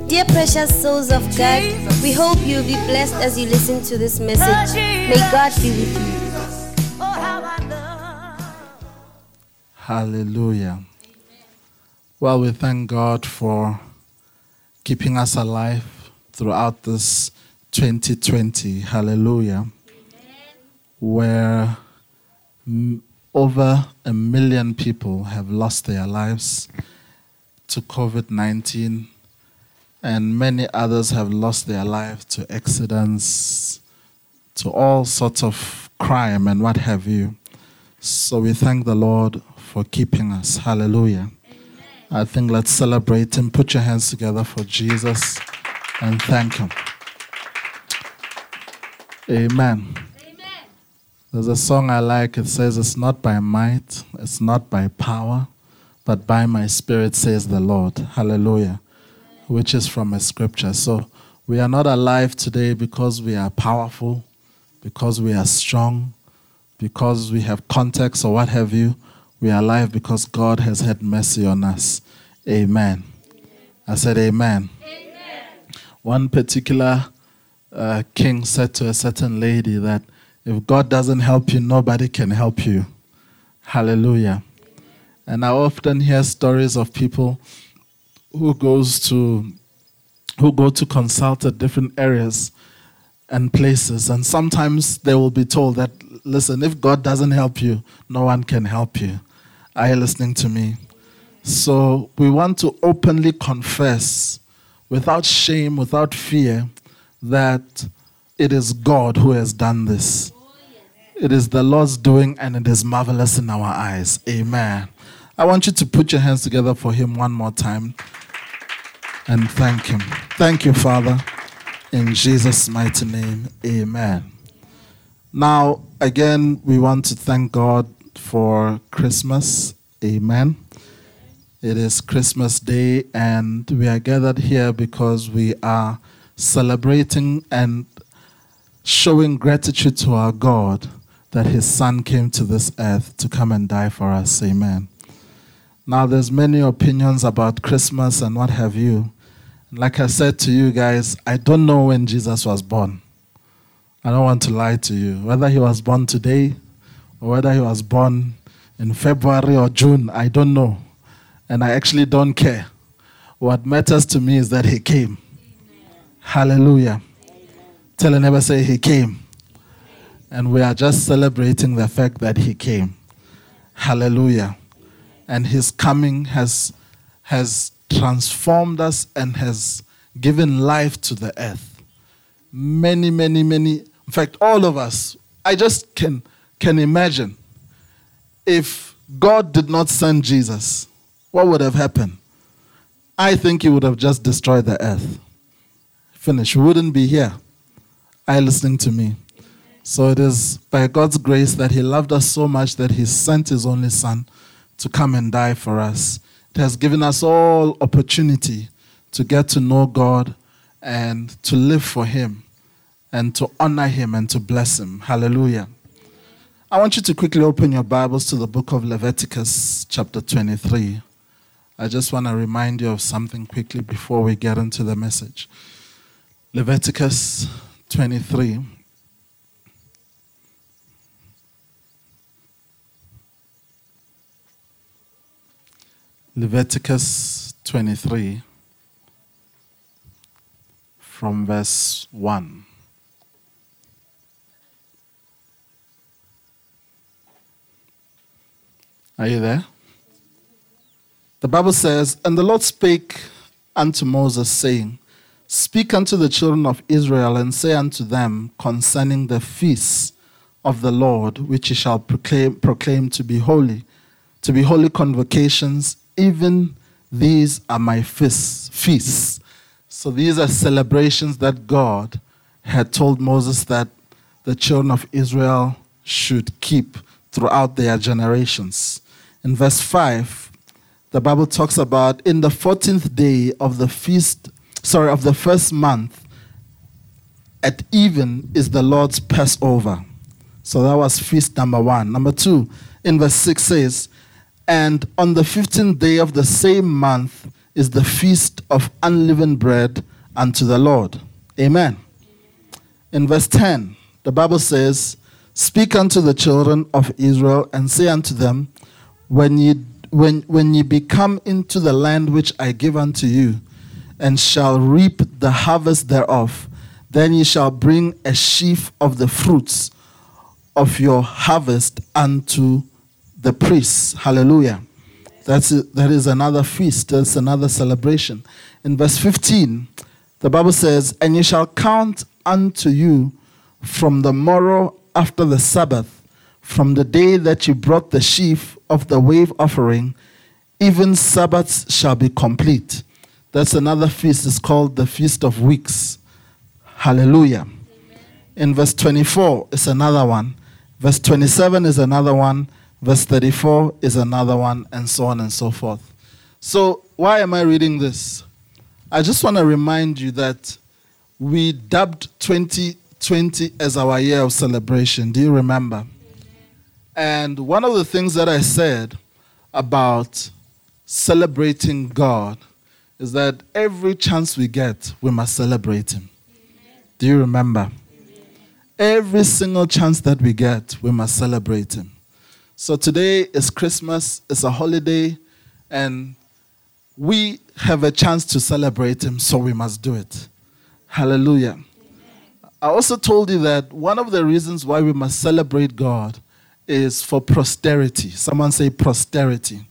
Dear precious souls of God, we hope you'll be blessed as you listen to this message. May God be with you. Hallelujah. Well, we thank God for keeping us alive throughout this 2020. Hallelujah. Where over 1 million people have lost their lives to COVID-19, and many others have lost their lives to accidents, to all sorts of crime and what have you. So we thank the Lord for keeping us. Hallelujah. I think let's celebrate Him. Put your hands together for Jesus and thank Him. Amen. There's a song I like. It says, it's not by might, it's not by power, but by my spirit, says the Lord. Hallelujah. Which is from a scripture. So we are not alive today because we are powerful, because we are strong, because we have contacts or what have you. We are alive because God has had mercy on us. Amen. I said amen. Amen. One particular king said to a certain lady that if God doesn't help you, nobody can help you. Hallelujah. And I often hear stories of people who go to consult at different areas and places, and sometimes they will be told that, listen, if God doesn't help you, no one can help you. Are you listening to me? So we want to openly confess, without shame, without fear, that it is God who has done this. It is the Lord's doing, and it is marvelous in our eyes. Amen. I want you to put your hands together for Him one more time and thank Him. Thank you, Father, in Jesus' mighty name. Amen. Now, again, we want to thank God for Christmas. Amen. It is Christmas Day, and we are gathered here because we are celebrating and showing gratitude to our God that His Son came to this earth to come and die for us. Amen. Now, there's many opinions about Christmas and what have you. Like I said to you guys, I don't know when Jesus was born. I don't want to lie to you. Whether He was born today or whether He was born in February or June, I don't know. And I actually don't care. What matters to me is that He came. Amen. Hallelujah. Amen. Tell a neighbor, say He came. And we are just celebrating the fact that He came. Hallelujah. And His coming has transformed us and has given life to the earth. Many, many, many, in fact, all of us, I just can imagine if God did not send Jesus, what would have happened? I think He would have just destroyed the earth. Finish. We wouldn't be here. Are you listening to me? So it is by God's grace that He loved us so much that He sent His only Son to come and die for us. It has given us all opportunity to get to know God and to live for Him and to honor Him and to bless Him. Hallelujah. I want you to quickly open your Bibles to the book of Leviticus chapter 23. I just want to remind you of something quickly before we get into the message. Leviticus 23. Leviticus 23 from verse 1. Are you there? The Bible says, and the Lord spake unto Moses, saying, speak unto the children of Israel, and say unto them concerning the feasts of the Lord, which ye shall proclaim to be holy convocations. Even these are my feasts. So these are celebrations that God had told Moses that the children of Israel should keep throughout their generations. In verse 5, the Bible talks about in the 14th day of the first month, at even is the Lord's Passover. So that was feast number 1. Number 2, in verse 6 says, and on the 15th day of the same month is the feast of unleavened bread unto the Lord. Amen. In verse 10, the Bible says, speak unto the children of Israel and say unto them, when ye be come into the land which I give unto you, and shall reap the harvest thereof, then ye shall bring a sheaf of the fruits of your harvest unto the priests. Hallelujah. That is another feast. That's another celebration. In verse 15, the Bible says, and ye shall count unto you from the morrow after the Sabbath, from the day that you brought the sheaf of the wave offering, even Sabbaths shall be complete. That's another feast. It's called the Feast of Weeks. Hallelujah. Amen. In verse 24 is another one. Verse 27 is another one. Verse 34 is another one, and so on and so forth. So why am I reading this? I just want to remind you that we dubbed 2020 as our year of celebration. Do you remember? And one of the things that I said about celebrating God is that every chance we get, we must celebrate Him. Do you remember? Every single chance that we get, we must celebrate Him. So today is Christmas, it's a holiday, and we have a chance to celebrate Him, so we must do it. Hallelujah. I also told you that one of the reasons why we must celebrate God is for posterity. Someone say posterity.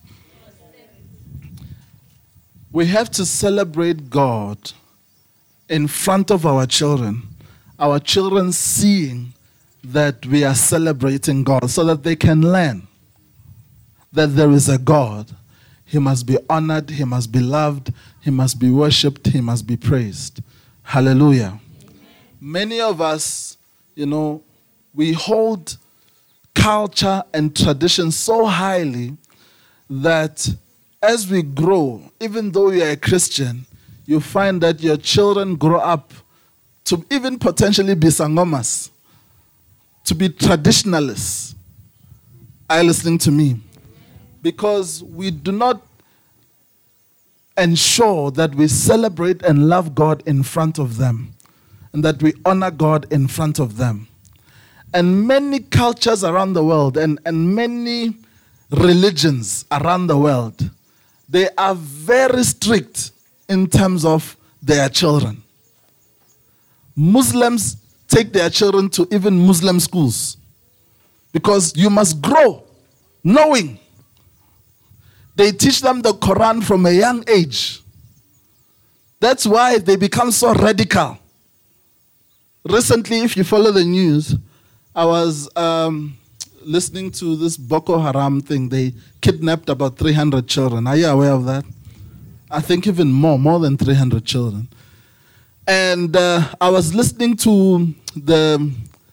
We have to celebrate God in front of our children seeing that we are celebrating God, so that they can learn that there is a God. He must be honored, He must be loved, He must be worshipped, He must be praised. Hallelujah. Many of us, we hold culture and tradition so highly that as we grow, even though you are a Christian, you find that your children grow up to even potentially be sangomas, to be traditionalists. Are you listening to me? Because we do not ensure that we celebrate and love God in front of them, and that we honor God in front of them. And many cultures around the world and many religions around the world, they are very strict in terms of their children. Muslims take their children to even Muslim schools because you must grow knowing. They teach them the Quran from a young age. That's why they become so radical. Recently, if you follow the news, I was listening to this Boko Haram thing. They kidnapped about 300 children. Are you aware of that? I think even more than 300 children. And I was listening to the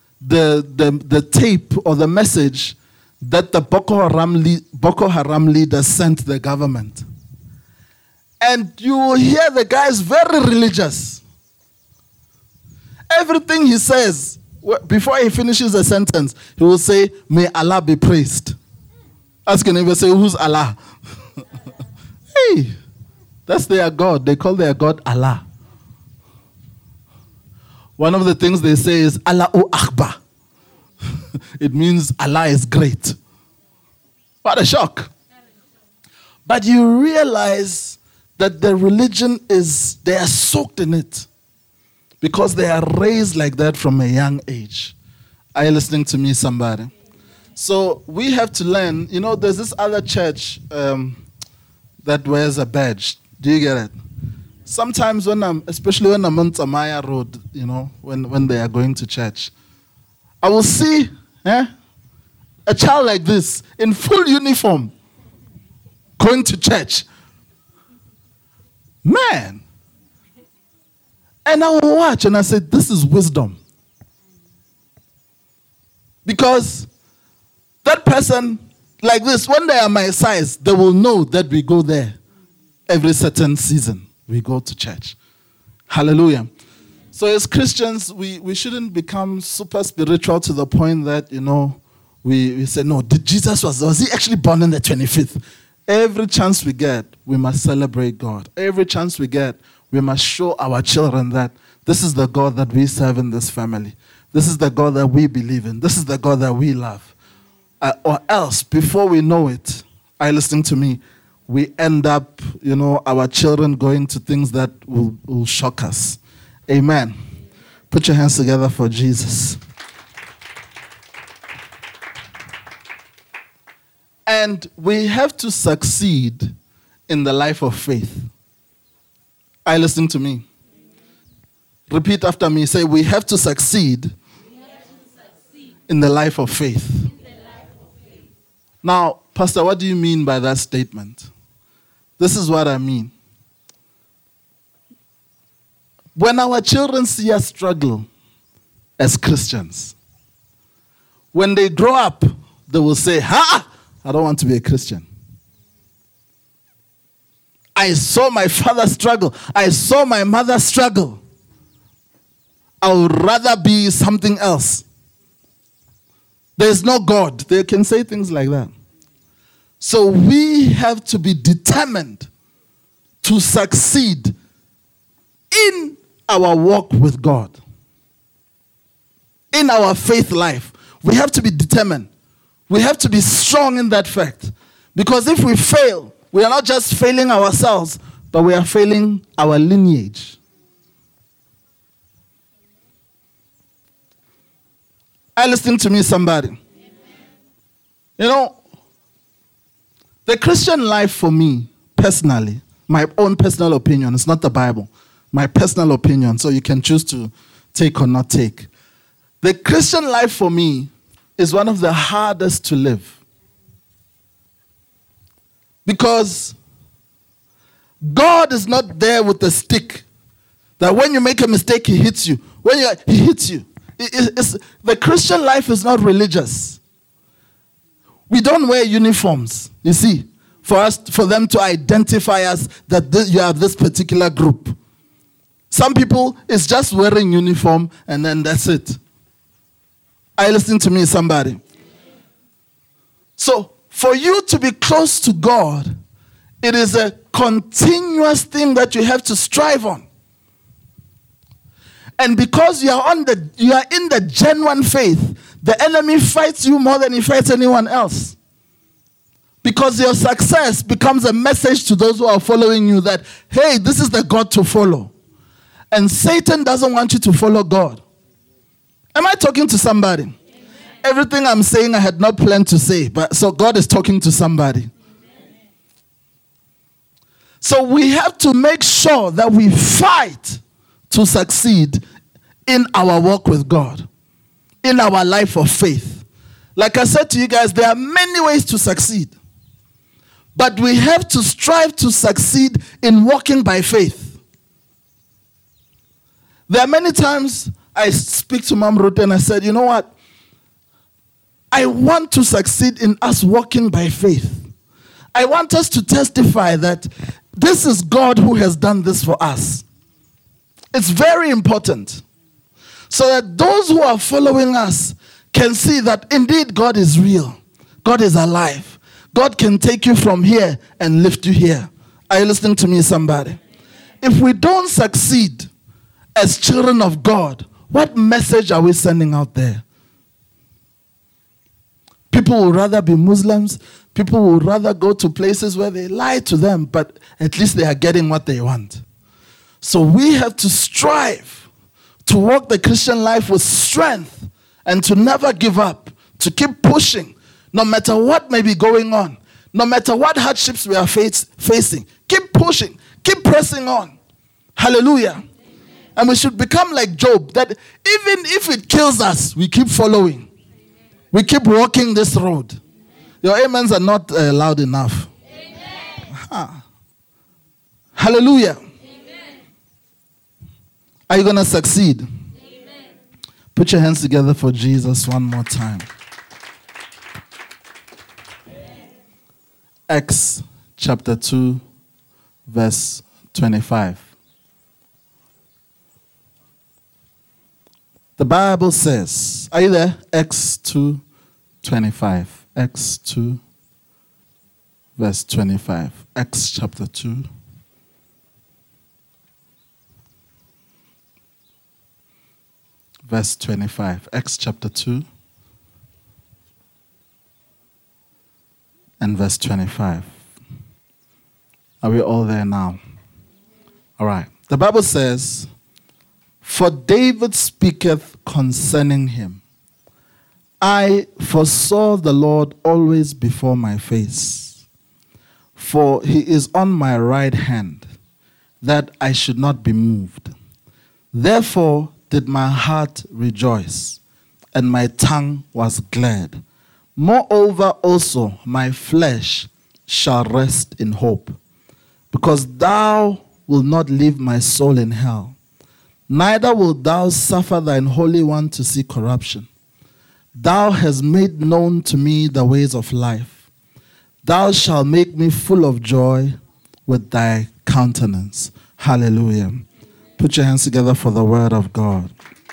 tape or the message that the Boko Haram leaders sent the government. And you will hear the guy is very religious. Everything he says, before he finishes a sentence, he will say, may Allah be praised. Ask your neighbor, say, who's Allah? Hey, that's their God. They call their God Allah. One of the things they say is Allahu Akbar. It means Allah is great. What a shock. But you realize that their religion they are soaked in it because they are raised like that from a young age. Are you listening to me, somebody? So we have to learn. There's this other church that wears a badge. Do you get it? Sometimes especially when I'm on Tamaya Road, when they are going to church, I will see a child like this in full uniform going to church. Man. And I will watch and I say, this is wisdom. Because that person like this, when they are my size, they will know that we go there every certain season. We go to church. Hallelujah. So as Christians, we shouldn't become super spiritual to the point that, we say, no, Jesus was he actually born on the 25th? Every chance we get, we must celebrate God. Every chance we get, we must show our children that this is the God that we serve in this family. This is the God that we believe in. This is the God that we love. Or else, before we know it, are you listening to me? We end up, our children going to things that will shock us. Amen. Put your hands together for Jesus. And we have to succeed in the life of faith. Are you listening to me? Repeat after me. Say, we have to succeed in the life of faith. Now, Pastor, what do you mean by that statement? This is what I mean. When our children see us struggle as Christians, when they grow up, they will say, I don't want to be a Christian. I saw my father struggle. I saw my mother struggle. I would rather be something else. There's no God. They can say things like that. So we have to be determined to succeed in our walk with God. In our faith life. We have to be determined. We have to be strong in that fact. Because if we fail, we are not just failing ourselves, but we are failing our lineage. Are you listening to me, somebody? The Christian life for me, personally, my own personal opinion, it's not the Bible, my personal opinion, so you can choose to take or not take. The Christian life for me is one of the hardest to live. Because God is not there with a stick. That when you make a mistake, he hits you. He hits you. The Christian life is not religious. We don't wear uniforms, you see, for them to identify us that you are this particular group. Some people, it's just wearing uniform and then that's it. Are you listening to me, somebody? So, for you to be close to God, it is a continuous thing that you have to strive on. And because you are in the genuine faith, the enemy fights you more than he fights anyone else. Because your success becomes a message to those who are following you that, hey, this is the God to follow. And Satan doesn't want you to follow God. Am I talking to somebody? Amen. Everything I'm saying I had not planned to say, but so God is talking to somebody. Amen. So we have to make sure that we fight to succeed in our walk with God, in our life of faith. Like I said to you guys, there are many ways to succeed. But we have to strive to succeed in walking by faith. There are many times I speak to Mom Ruth and I said, you know what? I want to succeed in us walking by faith. I want us to testify that this is God who has done this for us. It's very important. So that those who are following us can see that indeed God is real. God is alive. God can take you from here and lift you here. Are you listening to me, somebody? If we don't succeed as children of God, what message are we sending out there? People would rather be Muslims. People would rather go to places where they lie to them, but at least they are getting what they want. So we have to strive to walk the Christian life with strength and to never give up, to keep pushing, no matter what may be going on, no matter what hardships we are facing. Keep pushing, keep pressing on. Hallelujah. Amen. And we should become like Job, that even if it kills us, we keep following. Amen. We keep walking this road. Amen. Your amens are not loud enough. Hallelujah. Amen. Are you going to succeed? Amen. Put your hands together for Jesus one more time. Amen. Acts chapter 2, verse 25. The Bible says, are you there? Acts 2:25. Acts 2, verse 25. Acts chapter 2. Verse 25. Acts chapter 2. And verse 25. Are we all there now? All right. The Bible says, "For David speaketh concerning him, I foresaw the Lord always before my face. For he is on my right hand, that I should not be moved. Therefore did my heart rejoice, and my tongue was glad. Moreover also my flesh shall rest in hope, because thou wilt not leave my soul in hell, neither wilt thou suffer thine Holy One to see corruption. Thou hast made known to me the ways of life. Thou shalt make me full of joy with thy countenance." Hallelujah. Put your hands together for the word of God.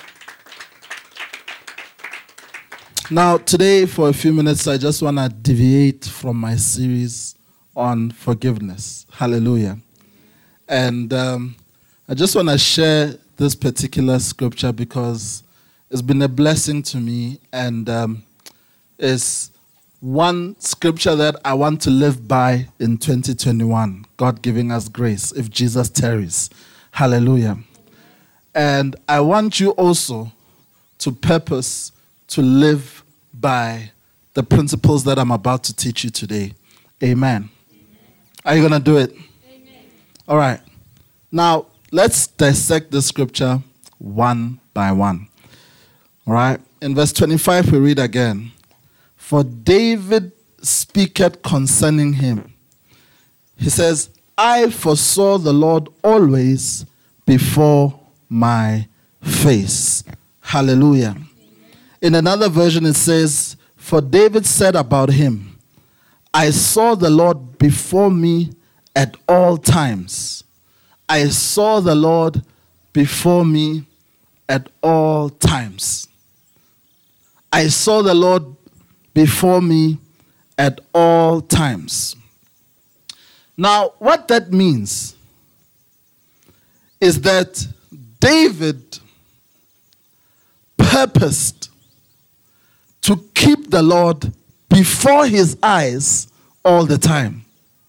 Now, today, for a few minutes, I just want to deviate from my series on forgiveness. Hallelujah. And I just want to share this particular scripture because it's been a blessing to me, and it's one scripture that I want to live by in 2021. God giving us grace if Jesus tarries. Hallelujah. And I want you also to purpose to live by the principles that I'm about to teach you today. Amen. Are you going to do it? Amen. All right. Now, let's dissect the scripture one by one. All right. In verse 25, we read again, "For David speaketh concerning him." He says, "I foresaw the Lord always before my face." Hallelujah. In another version, it says, "For David said about him, I saw the Lord before me at all times. I saw the Lord before me at all times." I saw the Lord before me at all times. Now, what that means is that David purposed to keep the Lord before his eyes all the time.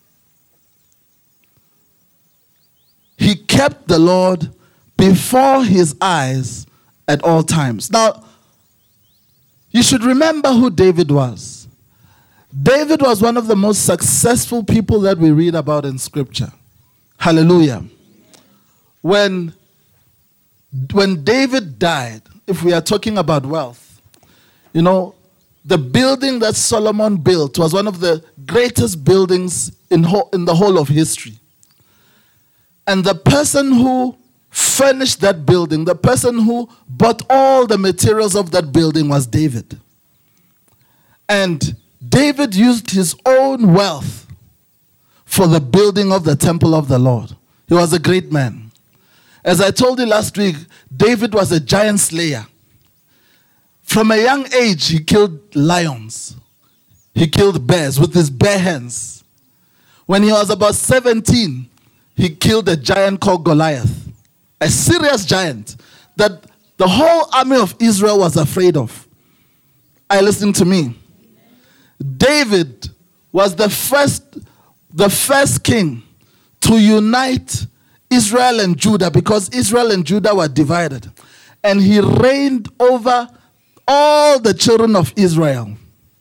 He kept the Lord before his eyes at all times. Now, you should remember who David was. David was one of the most successful people that we read about in Scripture. Hallelujah. When David died, if we are talking about wealth, you know, the building that Solomon built was one of the greatest buildings in the whole of history. And the person who furnished that building, the person who bought all the materials of that building was David. And David used his own wealth for the building of the temple of the Lord. He was a great man. As I told you last week, David was a giant slayer. From a young age, he killed lions. He killed bears with his bare hands. When he was about 17, he killed a giant called Goliath. A serious giant that the whole army of Israel was afraid of. Are you listening to me? David was the first king to unite Israel and Judah, because Israel and Judah were divided. And he reigned over all the children of Israel.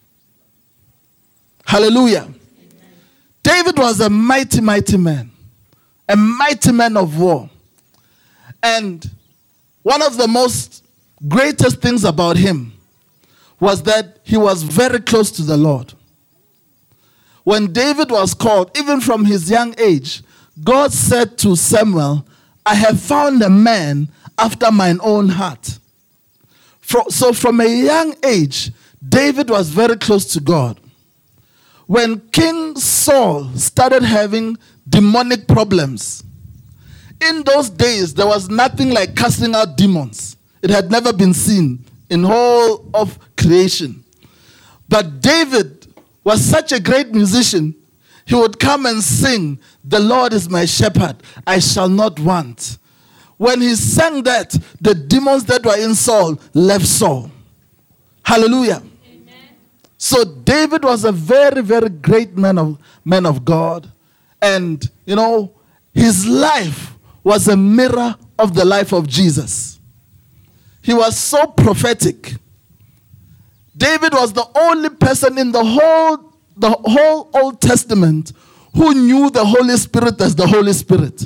Hallelujah. Amen. David was a mighty, mighty man. A mighty man of war. And one of the most greatest things about him was that he was very close to the Lord. When David was called, even from his young age, God said to Samuel, "I have found a man after mine own heart." So from a young age, David was very close to God. When King Saul started having demonic problems, in those days, there was nothing like casting out demons. It had never been seen in whole of creation. But David was such a great musician. he would come and sing, "The Lord is my shepherd, I shall not want." When he sang that, the demons that were in Saul left Saul. Hallelujah. Amen. So David was a very, very great man of God. And, his life was a mirror of the life of Jesus. He was so prophetic. David was the only person in the whole Old Testament who knew the Holy Spirit as the Holy Spirit.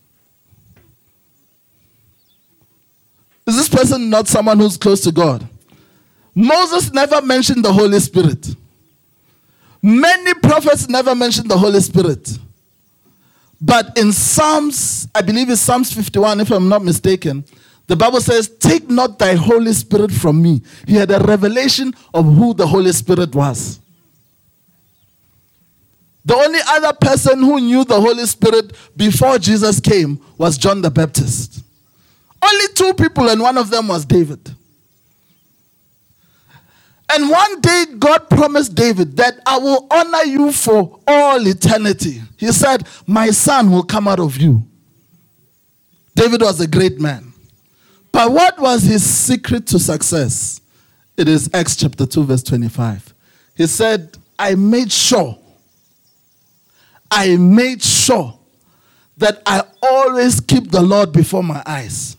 Is this person not someone who's close to God? Moses never mentioned the Holy Spirit. Many prophets never mentioned the Holy Spirit. But in Psalms, I believe it's Psalms 51, if I'm not mistaken, the Bible says, "Take not thy Holy Spirit from me." He had a revelation of who the Holy Spirit was. The only other person who knew the Holy Spirit before Jesus came was John the Baptist. Only 2 people, and one of them was David. And one day God promised David that I will honor you for all eternity. He said, "My son will come out of you." David was a great man. But what was his secret to success? It is Acts chapter 2 verse 25. He said, I made sure that I always keep the Lord before my eyes.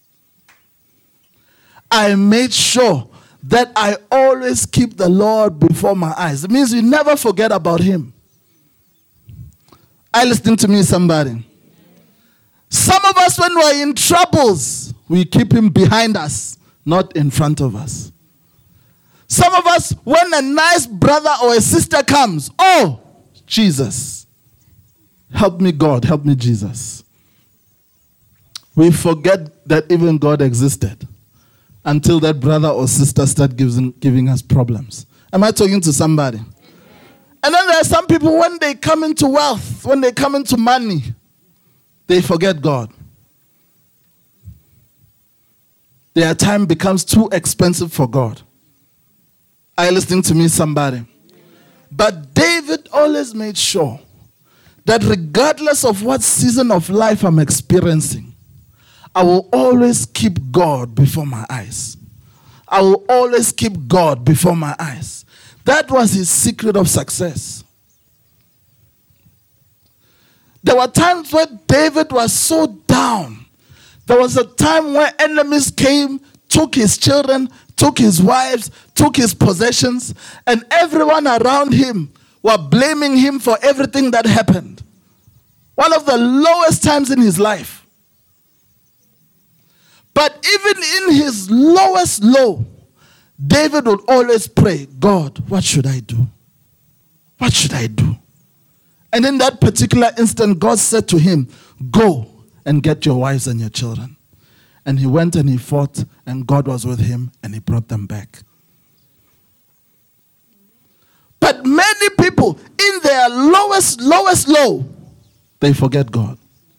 I made sure that I always keep the Lord before my eyes. It means you never forget about him. Are you listening to me, somebody? Some of us, when we're in troubles, we keep him behind us, not in front of us. Some of us, when a nice brother or a sister comes, "Oh, Jesus. Help me, God. Help me, Jesus." We forget that even God existed until that brother or sister start giving us problems. Am I talking to somebody? And then there are some people, when they come into wealth, when they come into money, they forget God. Their time becomes too expensive for God. Are you listening to me, somebody? But David always made sure that regardless of what season of life I'm experiencing, I will always keep God before my eyes. I will always keep God before my eyes. That was his secret of success. There were times where David was so down. There was a time where enemies came, took his children, took his wives, took his possessions, and everyone around him were blaming him for everything that happened. One of the lowest times in his life. But even in his lowest low, David would always pray, "God, what should I do? What should I do?" And in that particular instant, God said to him, "Go and get your wives and your children." And he went and he fought, and God was with him, and he brought them back. But many people, in their lowest low, they forget God.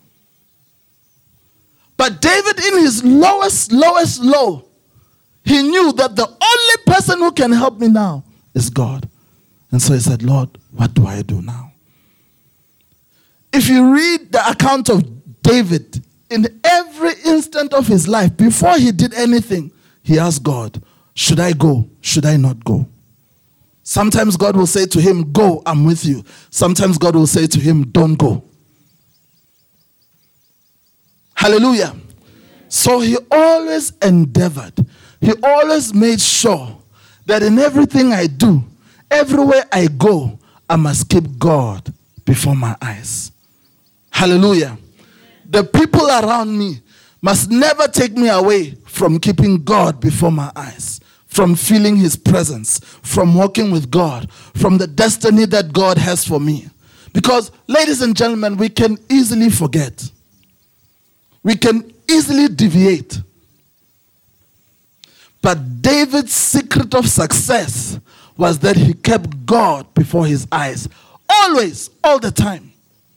But David, in his lowest low, he knew that the only person who can help me now is God. And so he said, "Lord, what do I do now?" If you read the account of David, in every instant of his life, before he did anything, he asked God, "Should I go? Should I not go?" Sometimes God will say to him, "Go, I'm with you." Sometimes God will say to him, "Don't go." Hallelujah. So he always endeavored. He always made sure that in everything I do, everywhere I go, I must keep God before my eyes. Hallelujah. The people around me must never take me away from keeping God before my eyes, from feeling his presence, from walking with God, from the destiny that God has for me. Because, ladies and gentlemen, we can easily forget. We can easily deviate. But David's secret of success was that he kept God before his eyes. Always, all the time.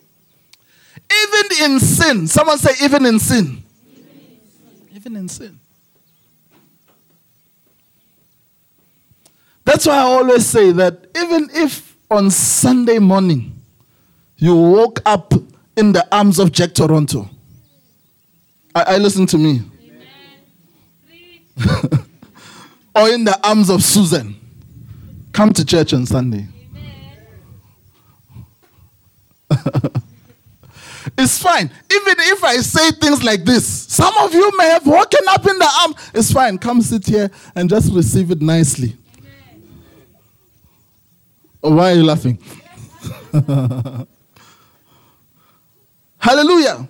Even in sin. Someone say, even in sin. Even in sin. That's why I always say that even if on Sunday morning you woke up in the arms of Jack Toronto. I listen to me. Or in the arms of Susan. Come to church on Sunday. It's fine. Even if I say things like this, some of you may have woken up in the arm. It's fine. Come sit here and just receive it nicely. Oh, why are you laughing? Hallelujah.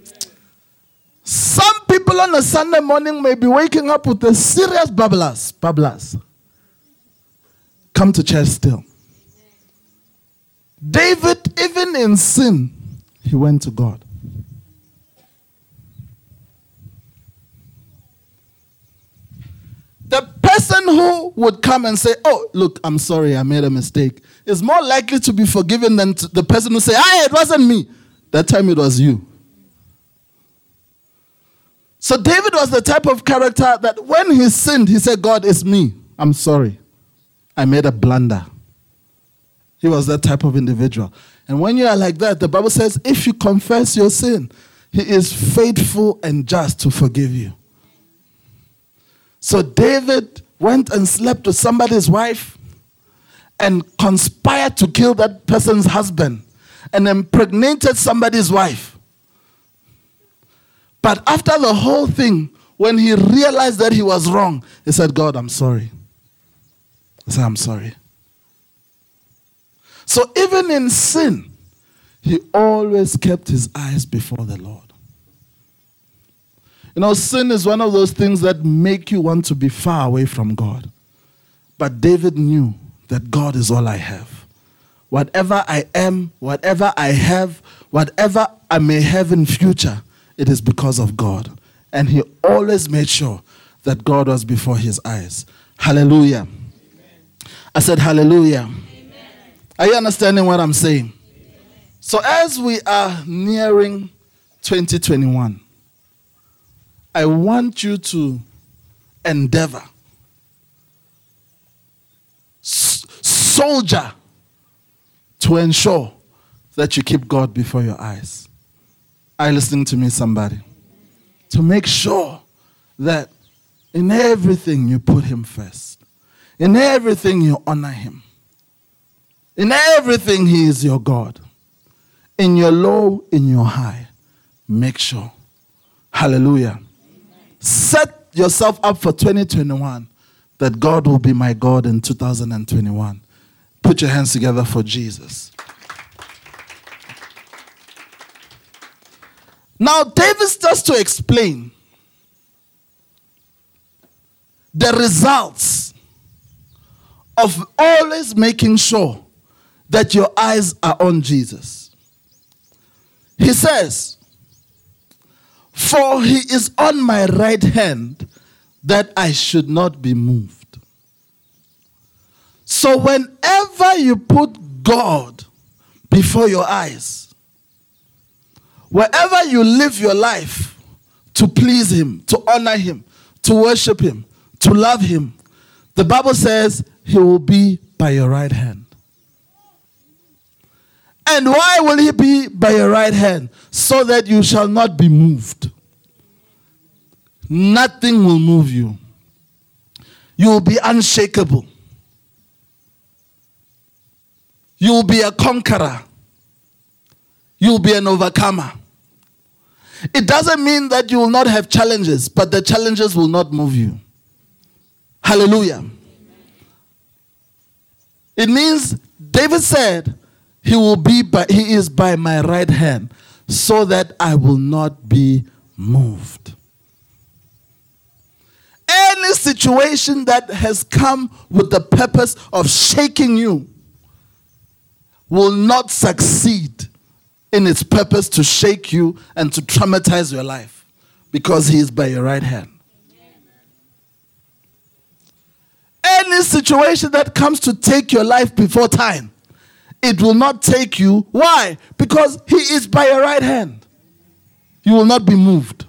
Some people on a Sunday morning may be waking up with a serious babblers. Come to church still. David, even in sin, he went to God. The person who would come and say, oh, look, I'm sorry, I made a mistake, is more likely to be forgiven than the person who say, it wasn't me. That time it was you. So David was the type of character that when he sinned, he said, God, it's me. I'm sorry. I made a blunder. He was that type of individual. And when you are like that, the Bible says, if you confess your sin, he is faithful and just to forgive you. So David went and slept with somebody's wife and conspired to kill that person's husband and impregnated somebody's wife. But after the whole thing, when he realized that he was wrong, he said, God, I'm sorry. He said, I'm sorry. So even in sin, he always kept his eyes before the Lord. You know, sin is one of those things that make you want to be far away from God. But David knew that God is all I have. Whatever I am, whatever I have, whatever I may have in future, it is because of God. And he always made sure that God was before his eyes. Hallelujah. Amen. I said hallelujah. Amen. Are you understanding what I'm saying? Amen. So as we are nearing 2021, I want you to endeavor, soldier, to ensure that you keep God before your eyes. Are you listening to me, somebody? To make sure that in everything you put him first. In everything you honor him. In everything he is your God. In your low, in your high. Make sure. Hallelujah. Set yourself up for 2021 that God will be my God in 2021. Put your hands together for Jesus. Now, David starts to explain the results of always making sure that your eyes are on Jesus. He says, for he is on my right hand, that I should not be moved. So whenever you put God before your eyes, wherever you live your life to please him, to honor him, to worship him, to love him, the Bible says he will be by your right hand. And why will he be by your right hand? So that you shall not be moved. Nothing will move you. You will be unshakable. You will be a conqueror. You will be an overcomer. It doesn't mean that you will not have challenges, but the challenges will not move you. Hallelujah. It means David said, he is by my right hand, so that I will not be moved. Any situation that has come with the purpose of shaking you will not succeed in its purpose to shake you and to traumatize your life, because he is by your right hand. Any situation that comes to take your life before time, it will not take you. Why? Because he is by your right hand. You will not be moved.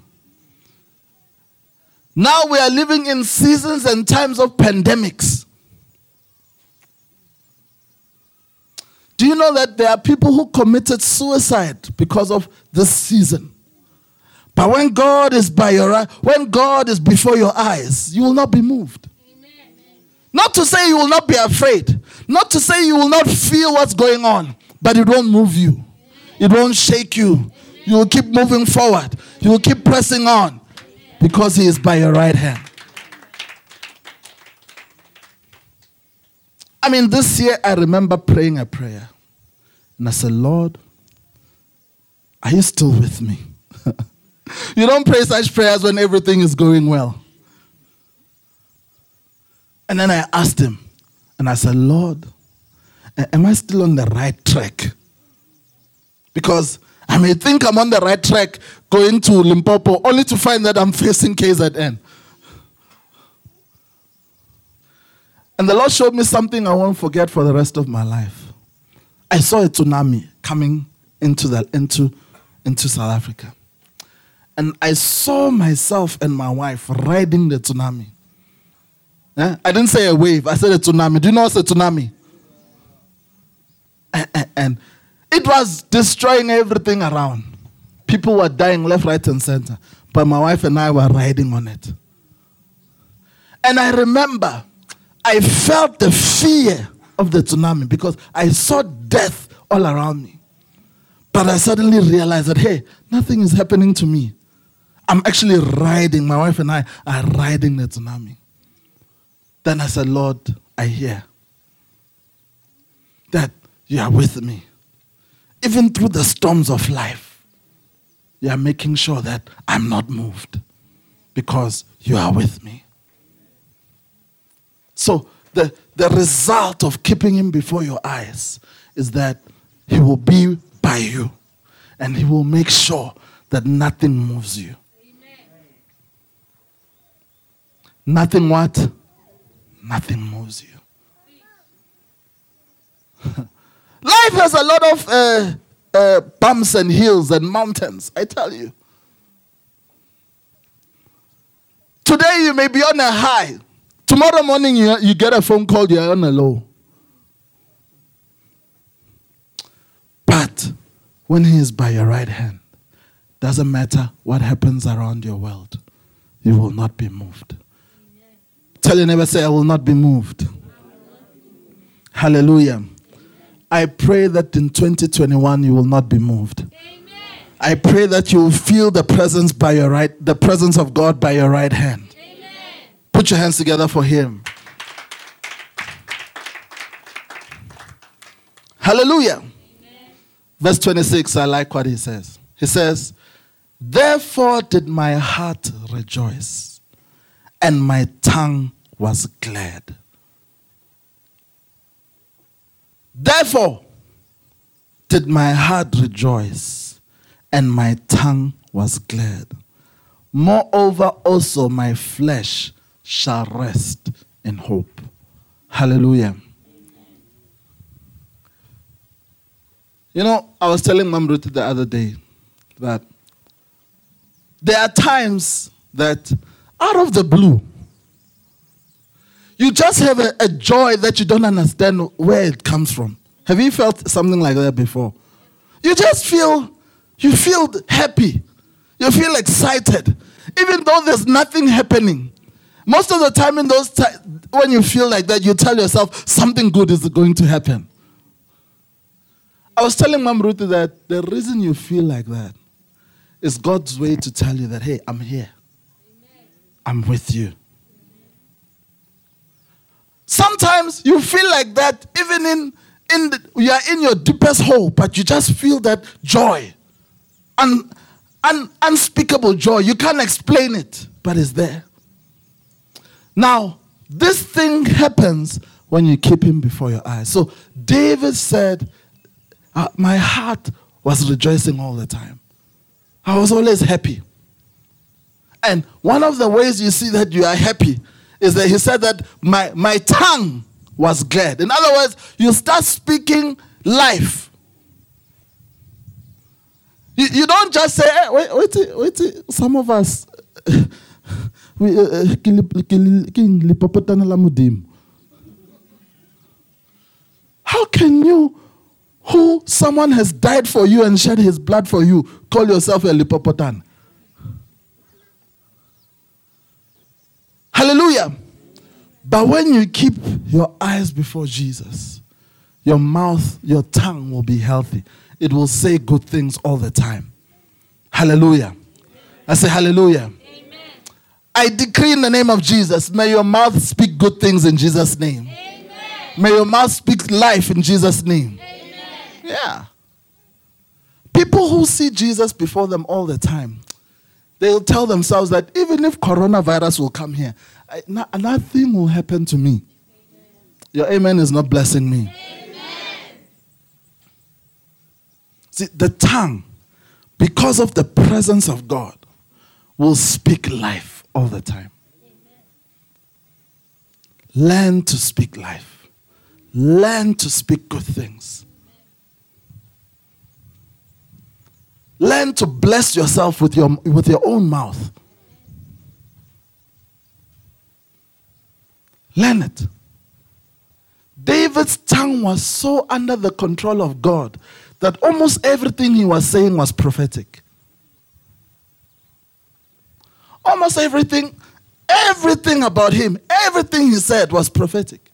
Now we are living in seasons and times of pandemics. Do you know that there are people who committed suicide because of this season? But when God is when God is before your eyes, you will not be moved. Amen. Not to say you will not be afraid. Not to say you will not feel what's going on. But it won't move you. It won't shake you. You will keep moving forward. You will keep pressing on. Because he is by your right hand. I mean, this year I remember praying a prayer. And I said, Lord, are you still with me? You don't pray such prayers when everything is going well. And then I asked him, and I said, Lord, am I still on the right track? Because I may think I'm on the right track going to Limpopo, only to find that I'm facing KZN. And the Lord showed me something I won't forget for the rest of my life. I saw a tsunami coming into South Africa. And I saw myself and my wife riding the tsunami. I didn't say a wave, I said a tsunami. Do you know what's a tsunami? And it was destroying everything around. People were dying left, right, and center. But my wife and I were riding on it. And I remember, I felt the fear of the tsunami because I saw death all around me. But I suddenly realized that, hey, nothing is happening to me. I'm actually riding, my wife and I are riding the tsunami. Then I said, Lord, I hear that you are with me. Even through the storms of life, you are making sure that I'm not moved because you are with me. So the result of keeping him before your eyes is that he will be by you and he will make sure that nothing moves you. Amen. Nothing what? Nothing moves you. Life has a lot of bumps and hills and mountains, I tell you. Today you may be on a high. Tomorrow morning you get a phone call, you're on a low. But when he is by your right hand, doesn't matter what happens around your world, you will not be moved. Amen. Tell your neighbor, say, I will not be moved. Hallelujah. I pray that in 2021 you will not be moved. Amen. I pray that you will feel the presence of God by your right hand. Amen. Put your hands together for him. Hallelujah. Amen. Verse 26, I like what he says. He says, therefore did my heart rejoice, and my tongue was glad. Therefore did my heart rejoice, and my tongue was glad. Moreover also my flesh shall rest in hope. Hallelujah. You know, I was telling Mom Ruth the other day that there are times that out of the blue, you just have a joy that you don't understand where it comes from. Have you felt something like that before? You just feel happy. You feel excited. Even though there's nothing happening. Most of the time in those times, when you feel like that, you tell yourself something good is going to happen. I was telling Mom Ruth that the reason you feel like that is God's way to tell you that, hey, I'm here. Amen. I'm with you. Sometimes you feel like that even you are in your deepest hole, but you just feel that joy. Unspeakable joy. You can't explain it, but it's there. Now, this thing happens when you keep him before your eyes. So David said, my heart was rejoicing all the time. I was always happy. And one of the ways you see that you are happy is that he said that my tongue was glad. In other words, you start speaking life. You don't just say, hey, wait, some of us, how can you who someone has died for you and shed his blood for you, call yourself a Lipopotan. Hallelujah. But when you keep your eyes before Jesus, your mouth, your tongue will be healthy. It will say good things all the time. Hallelujah. I say hallelujah. Amen. I decree in the name of Jesus, may your mouth speak good things in Jesus' name. Amen. May your mouth speak life in Jesus' name. Amen. Yeah. People who see Jesus before them all the time, they'll tell themselves that even if coronavirus will come here, nothing will happen to me. Amen. Your amen is not blessing me. Amen. See, the tongue, because of the presence of God, will speak life all the time. Amen. Learn to speak life. Learn to speak good things. Learn to bless yourself with your own mouth. Learn it. David's tongue was so under the control of God that almost everything he was saying was prophetic. Almost everything about him, everything he said was prophetic.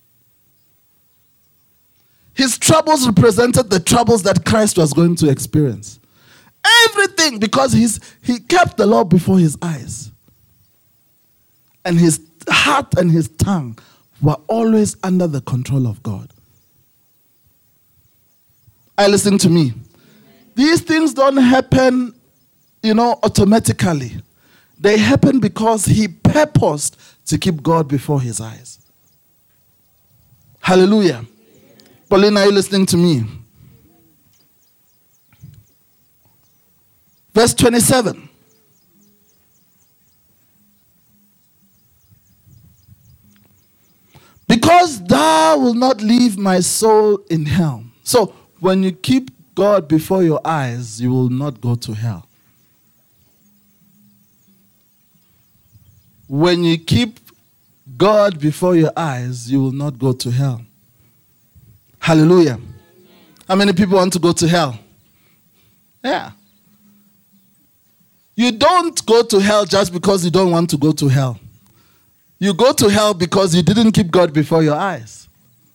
His troubles represented the troubles that Christ was going to experience. Everything, because he kept the law before his eyes. And his heart and his tongue were always under the control of God. Listen to me. These things don't happen, automatically. They happen because he purposed to keep God before his eyes. Hallelujah. Pauline, are you listening to me? Verse 27. Because thou wilt not leave my soul in hell. So, when you keep God before your eyes, you will not go to hell. When you keep God before your eyes, you will not go to hell. Hallelujah. How many people want to go to hell? Yeah. You don't go to hell just because you don't want to go to hell. You go to hell because you didn't keep God before your eyes.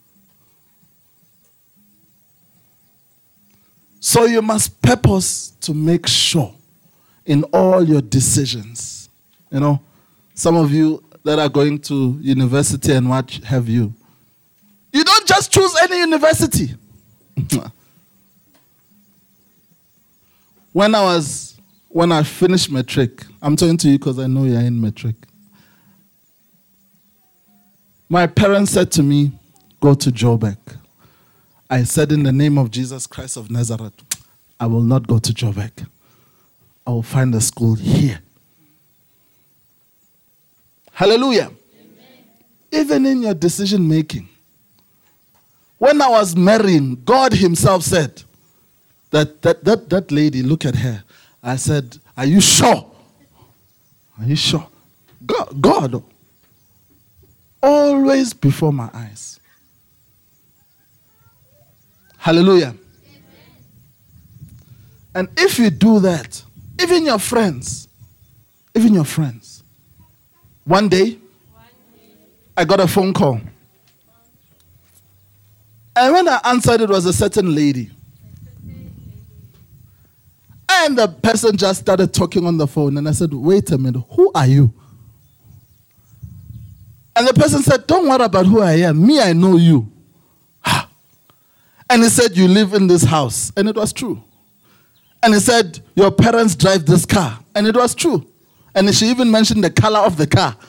So you must purpose to make sure in all your decisions. Some of you that are going to university and what have you. You don't just choose any university. When I finished matric, I'm talking to you because I know you're in matric. My parents said to me, go to Joburg. I said, in the name of Jesus Christ of Nazareth, I will not go to Joburg. I will find a school here. Hallelujah. Amen. Even in your decision making. When I was marrying, God himself said, that lady, look at her. I said, are you sure? Are you sure? God. Always before my eyes. Hallelujah. Amen. And if you do that, even your friends, one day, I got a phone call. And when I answered, it was a certain lady. And the person just started talking on the phone. And I said, wait a minute, who are you? And the person said, don't worry about who I am. Me, I know you. And he said, you live in this house. And it was true. And he said, your parents drive this car. And it was true. And she even mentioned the color of the car.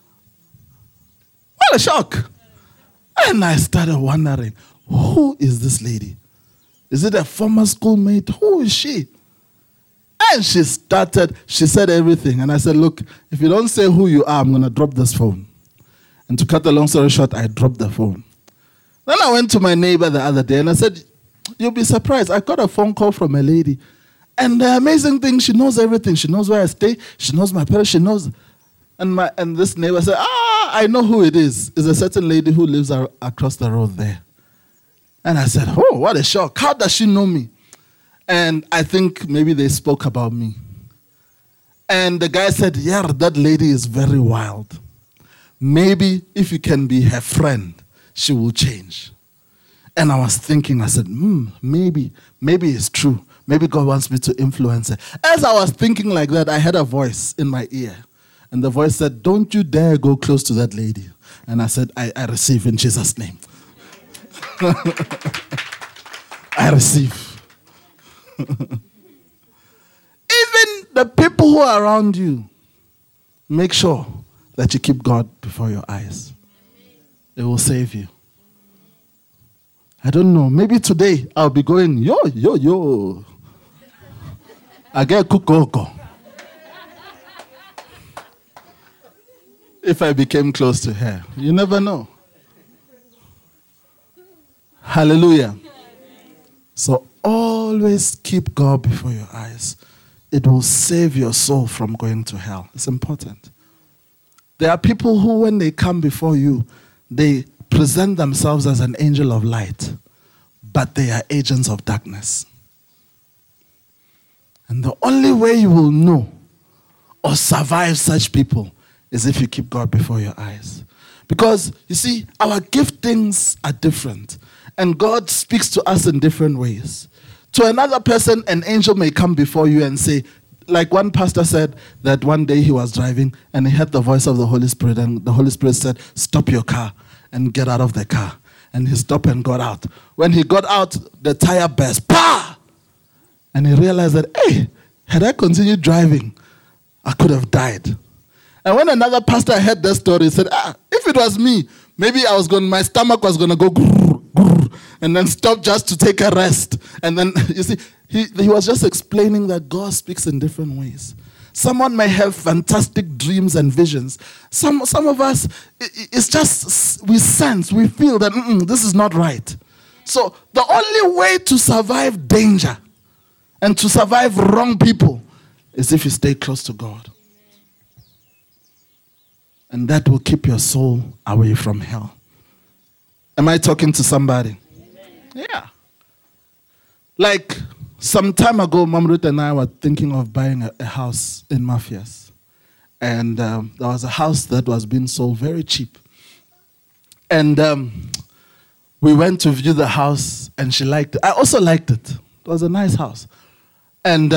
What a shock. And I started wondering, who is this lady? Is it a former schoolmate? Who is she? And she said everything. And I said, look, if you don't say who you are, I'm going to drop this phone. And to cut the long story short, I dropped the phone. Then I went to my neighbor the other day and I said, you'll be surprised. I got a phone call from a lady. And the amazing thing, she knows everything. She knows where I stay. She knows my parents. She knows. And this neighbor said, I know who it is. It's a certain lady who lives across the road there. And I said, oh, what a shock. How does she know me? And I think maybe they spoke about me. And the guy said, yeah, that lady is very wild. Maybe if you can be her friend, she will change. And I was thinking, I said, maybe it's true. Maybe God wants me to influence her. As I was thinking like that, I heard a voice in my ear. And the voice said, don't you dare go close to that lady. And I said, I receive in Jesus' name. I receive. Even the people who are around you, make sure that you keep God before your eyes. It will save you. I don't know. Maybe today I'll be going, yo. I get kukoko. If I became close to her. You never know. Hallelujah. So always keep God before your eyes. It will save your soul from going to hell. It's important. There are people who, when they come before you, they present themselves as an angel of light, but they are agents of darkness. And the only way you will know or survive such people is if you keep God before your eyes. Because, you see, our giftings are different. And God speaks to us in different ways. To another person, an angel may come before you and say, like one pastor said that one day he was driving and he heard the voice of the Holy Spirit, and the Holy Spirit said, stop your car and get out of the car. And he stopped and got out. When he got out, the tire burst. Pah! And he realized that, hey, had I continued driving, I could have died. And when another pastor heard that story, he said, if it was me, maybe my stomach was going to go grrr, grrr, and then stop just to take a rest. And then, you see, he was just explaining that God speaks in different ways. Someone may have fantastic dreams and visions. Some of us, it's just, we sense, we feel that this is not right. So the only way to survive danger and to survive wrong people is if you stay close to God. And that will keep your soul away from hell. Am I talking to somebody? Amen. Yeah. Like some time ago, Mom Ruth and I were thinking of buying a house in Mafias. And there was a house that was being sold very cheap. And we went to view the house and she liked it. I also liked it. It was a nice house. And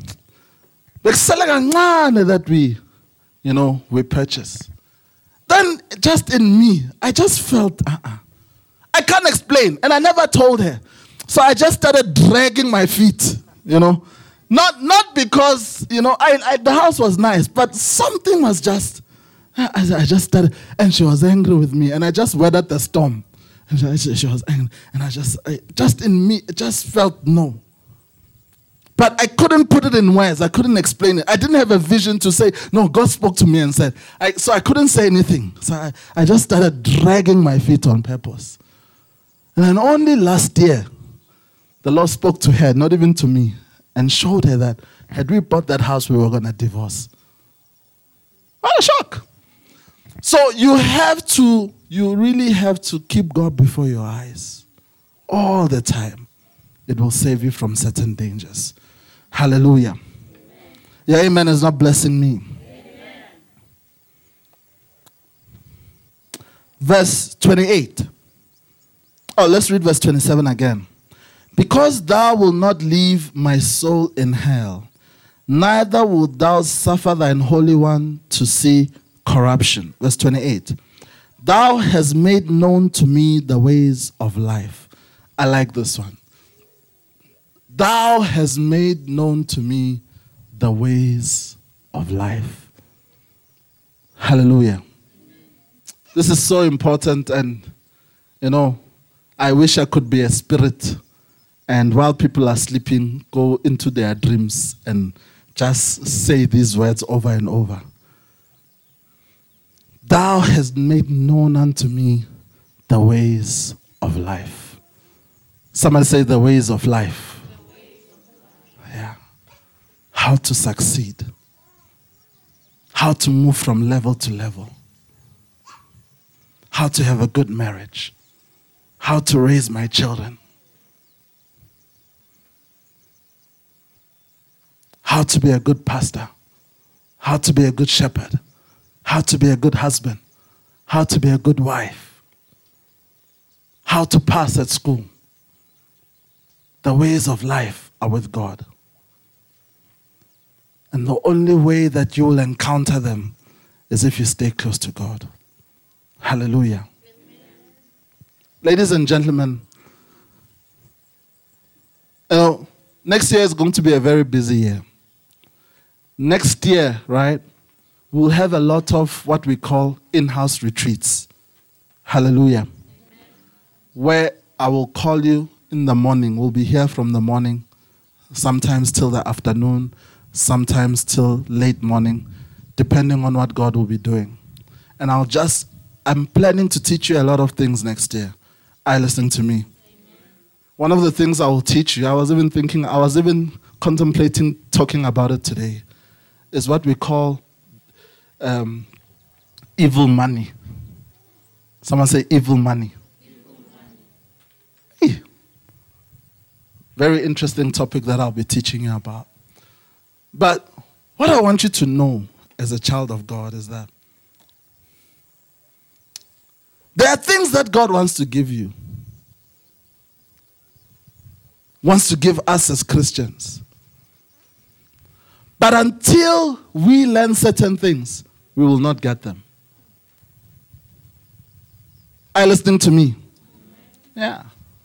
that we purchased. Then just in me, I just felt, I can't explain. And I never told her. So I just started dragging my feet, Not because, the house was nice, but something was just, I just started, and she was angry with me. And I just weathered the storm. And she was angry. And I just in me, it just felt no. But I couldn't put it in words. I couldn't explain it. I didn't have a vision to say, no, God spoke to me and said. So I couldn't say anything. So I just started dragging my feet on purpose. And then only last year, the Lord spoke to her, not even to me, and showed her that had we bought that house, we were going to divorce. What a shock. So you really have to keep God before your eyes all the time. It will save you from certain dangers. Hallelujah. Amen. Your amen is not blessing me. Amen. Verse 28. Oh, let's read verse 27 again. Because thou wilt not leave my soul in hell, neither wilt thou suffer thine Holy One to see corruption. Verse 28. Thou hast made known to me the ways of life. I like this one. Thou hast made known to me the ways of life. Hallelujah. This is so important, and, I wish I could be a spirit, and while people are sleeping, go into their dreams and just say these words over and over. Thou hast made known unto me the ways of life. Somebody say the ways of life. Yeah. How to succeed. How to move from level to level. How to have a good marriage. how to raise my children, how to be a good pastor, how to be a good shepherd, how to be a good husband, how to be a good wife, how to pass at school. The ways of life are with God. And the only way that you will encounter them is if you stay close to God. Hallelujah. Amen. Ladies and gentlemen, next year is going to be a very busy year. Next year, right, we'll have a lot of what we call in-house retreats. Hallelujah. Amen. Where I will call you in the morning. We'll be here from the morning, sometimes till the afternoon, sometimes till late morning, depending on what God will be doing. And I'm planning to teach you a lot of things next year. Listen to me. Amen. One of the things I will teach you, I was even contemplating talking about it today, is what we call evil money. Someone say evil money. Hey. Very interesting topic that I'll be teaching you about. But what I want you to know as a child of God is that there are things that God wants to give you, wants to give us as Christians. But until we learn certain things, we will not get them. Are you listening to me? Yeah.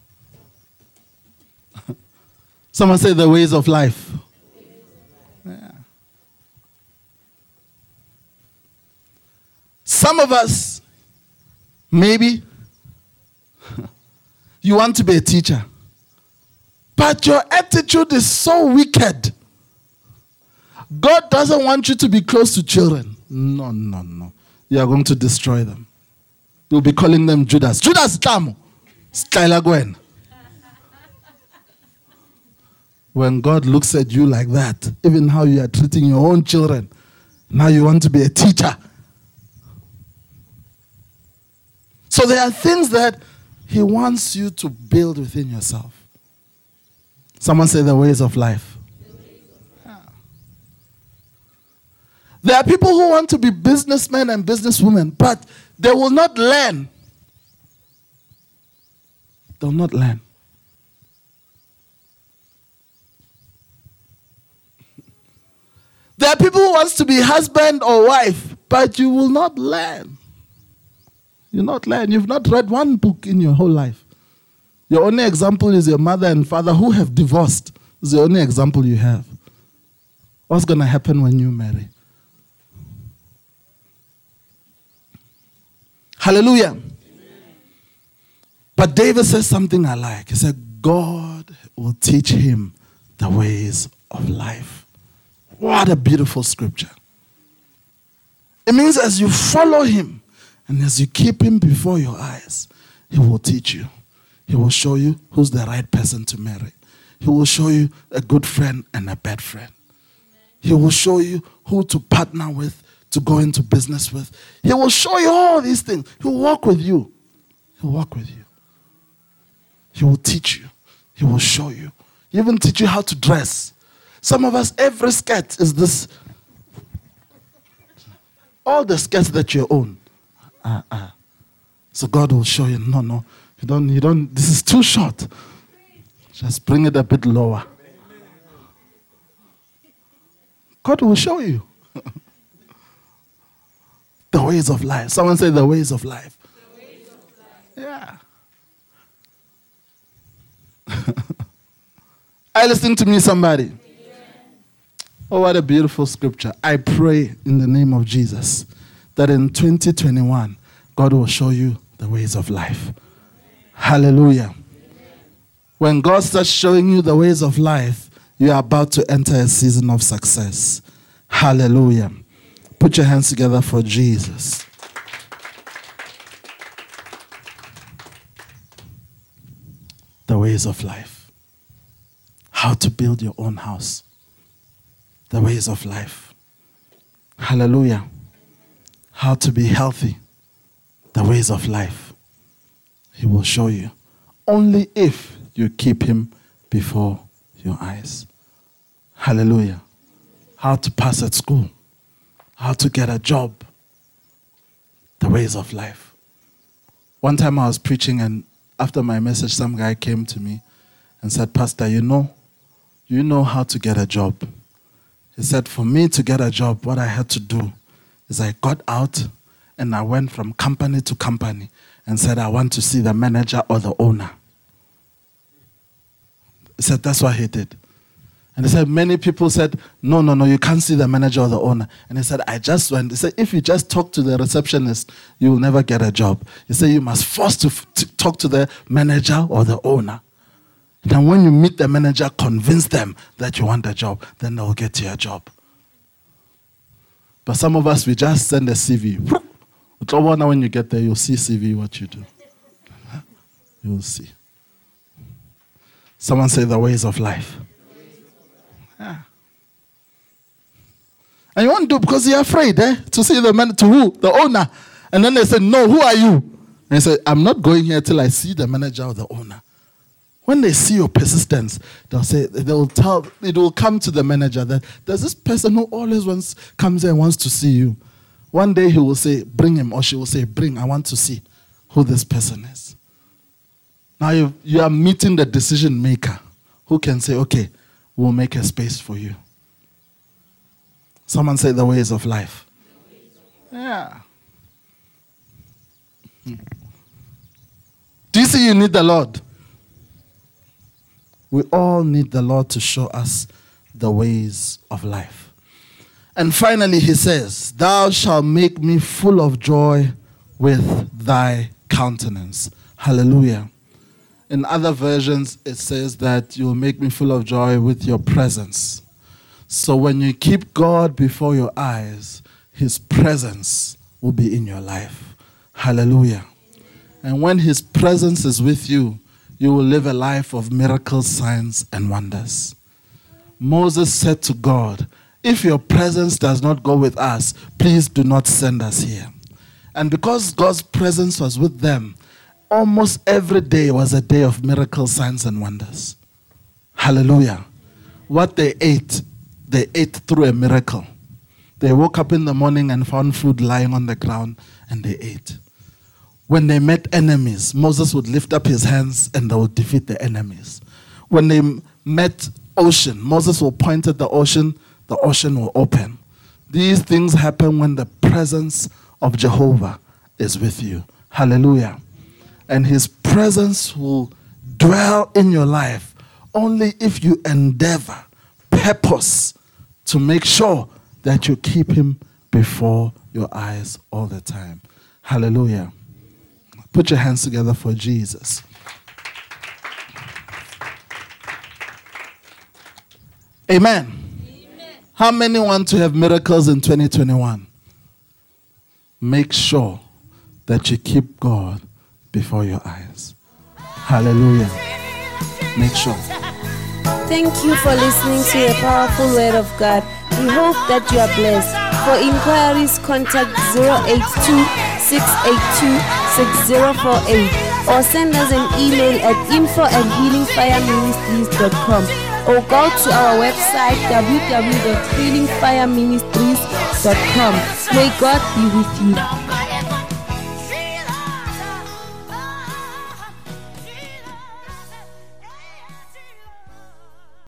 Someone say the ways of life. Yeah. Some of us, maybe, you want to be a teacher, but your attitude is so wicked. God doesn't want you to be close to children. No. You are going to destroy them. You'll be calling them Judas. Judas Tamo. Skyla Gwen. When God looks at you like that, even how you are treating your own children, now you want to be a teacher. So there are things that He wants you to build within yourself. Someone say the ways of life. Yeah. There are people who want to be businessmen and businesswomen, but they will not learn. They will not learn. There are people who want to be husband or wife, but you will not learn. You'll not learn. You've not read one book in your whole life. Your only example is your mother and father who have divorced. It's the only example you have. What's going to happen when you marry? Hallelujah. Amen. But David says something I like. He said, God will teach him the ways of life. What a beautiful scripture. It means as you follow him and as you keep him before your eyes, he will teach you. He will show you who's the right person to marry. He will show you a good friend and a bad friend. He will show you who to partner with, to go into business with. He will show you all these things. He will walk with you. He will walk with you. He will teach you. He will show you. He will even teach you how to dress. Some of us, every skirt is this. All the skirts that you own. So God will show you, no, you don't, this is too short. Just bring it a bit lower. God will show you. The ways of life. Someone say the ways of life. The ways of life. Yeah. Are you listening to me, somebody? Oh, what a beautiful scripture. I pray in the name of Jesus that in 2021, God will show you the ways of life. Hallelujah. When God starts showing you the ways of life, you are about to enter a season of success. Hallelujah. Put your hands together for Jesus. The ways of life. How to build your own house. The ways of life. Hallelujah. How to be healthy. The ways of life. He will show you only if you keep him before your eyes. Hallelujah. How to pass at school, how to get a job, the ways of life. One time I was preaching, and after my message, some guy came to me and said, Pastor, you know how to get a job. He said, for me to get a job, what I had to do is I got out and I went from company to company and said, I want to see the manager or the owner. He said, that's what he did. And he said, many people said, no, you can't see the manager or the owner. And he said, I just went. He said, if you just talk to the receptionist, you will never get a job. He said, you must force to talk to the manager or the owner. Then when you meet the manager, convince them that you want a job. Then they'll get you a job. But some of us, we just send a CV. When you get there, you'll see CV, what you do. You'll see. Someone say the ways of life. Yeah. And you won't do because you're afraid to see the man, to who? The owner. And then they say, no, who are you? And they say, I'm not going here till I see the manager or the owner. When they see your persistence, it will come to the manager that there's this person who always comes there and wants to see you. One day he will say, bring him, or she will say, bring, I want to see who this person is. Now you are meeting the decision maker who can say, okay, we'll make a space for you. Someone say the ways of life. Yeah. Do you see you need the Lord? We all need the Lord to show us the ways of life. And finally he says, thou shalt make me full of joy with thy countenance. Hallelujah. In other versions, it says that you will make me full of joy with your presence. So when you keep God before your eyes, his presence will be in your life. Hallelujah. And when his presence is with you, you will live a life of miracles, signs, and wonders. Moses said to God, if your presence does not go with us, please do not send us here. And because God's presence was with them, almost every day was a day of miracles, signs, and wonders. Hallelujah. What they ate through a miracle. They woke up in the morning and found food lying on the ground, and they ate. When they met enemies, Moses would lift up his hands and they would defeat the enemies. When they met ocean, Moses will point at the ocean will open. These things happen when the presence of Jehovah is with you. Hallelujah. And his presence will dwell in your life only if you endeavor, purpose to make sure that you keep him before your eyes all the time. Hallelujah. Put your hands together for Jesus. Amen. Amen. How many want to have miracles in 2021? Make sure that you keep God before your eyes. Hallelujah. Make sure. Thank you for listening to a powerful word of God. We hope that you are blessed. For inquiries, contact 082-682-6048 or send us an email at info@healingfireministries.com or go to our website www.healingfireministries.com. May God be with you.